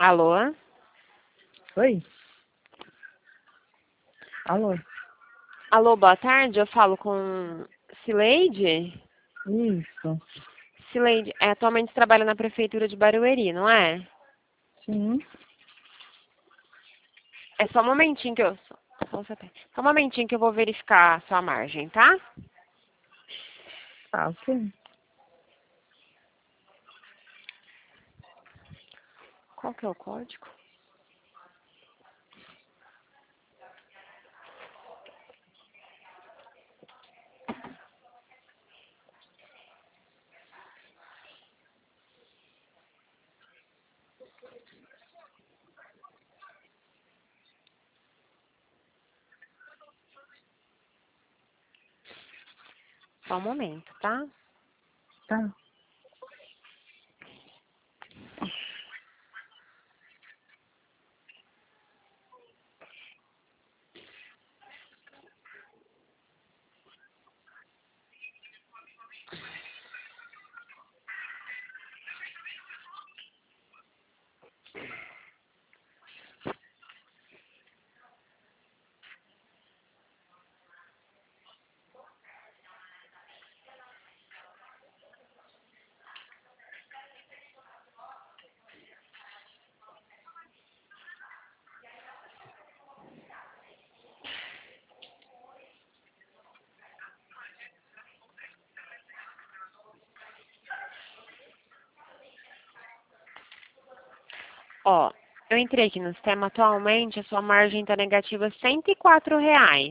Alô? Oi? Alô? Alô, boa tarde. Eu falo com Cileide? Isso. Cileide, atualmente trabalha na prefeitura de Barueri, não é? Sim. É só um momentinho que eu... Só um momentinho que eu vou verificar a sua margem, tá? Tá, ok. Qual que é o código? Só um momento, tá? Tá. Ó, eu entrei aqui no sistema atualmente, a sua margem tá negativa R$ 104.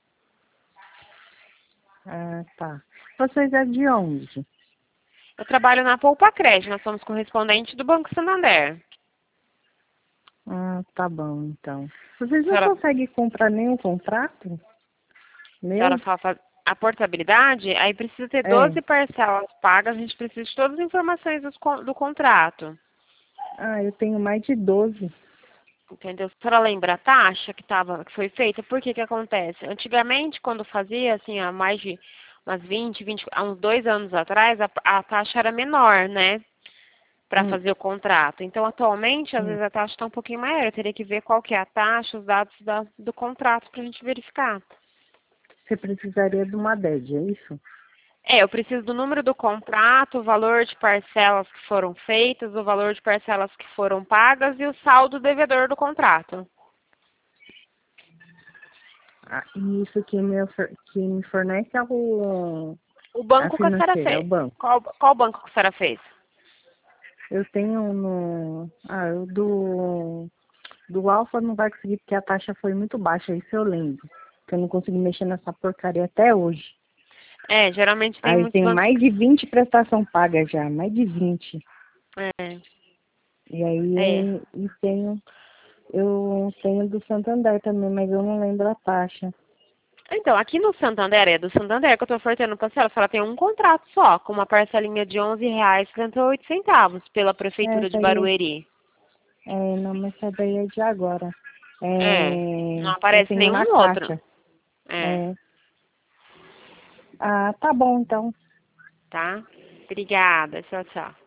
Ah, tá. Vocês é de onde? Eu trabalho na Poupa Crédito, nós somos correspondente do Banco Santander. Ah, tá bom, então. Vocês A não senhora, conseguem comprar nenhum contrato? a senhora Meu? fala a portabilidade, aí precisa ter É. 12 parcelas pagas, a gente precisa de todas as informações do contrato. Ah, eu tenho mais de 12. Entendeu? Se a senhora lembra a taxa que foi feita, por que que acontece? Antigamente, quando fazia, assim, há mais de umas 20, há uns 2 anos atrás, a taxa era menor, né? Para Hum, fazer o contrato. Então, atualmente, às hum. vezes a taxa está um pouquinho maior. Eu teria que ver qual que é a taxa, os dados do contrato para a gente verificar. Você precisaria de uma DED, é isso? Eu preciso do número do contrato, o valor de parcelas que foram feitas, o valor de parcelas que foram pagas e o saldo devedor do contrato. Ah, e isso que me fornece é O a banco que a senhora financeira, é o fez. banco. Qual banco que a senhora fez? Eu tenho no. Ah, eu do Alfa não vai conseguir porque a taxa foi muito baixa, isso eu lembro. Que eu não consegui mexer nessa porcaria até hoje. Geralmente tem Aí muitos tem bancos mais de 20 prestação paga já, mais de 20. É, E aí é. eu tenho do Santander também, mas eu não lembro a taxa. Então, aqui no Santander, é do Santander que eu estou ofertando para a senhora. A senhora tem um contrato só, com uma parcelinha de R$ 11,78 pela Prefeitura de Essa aí Barueri. não, mas essa daí é de agora. Não Eu aparece tenho na nenhum outro. caixa. É, É, ah, tá bom então. tá? Obrigada. Tchau, tchau.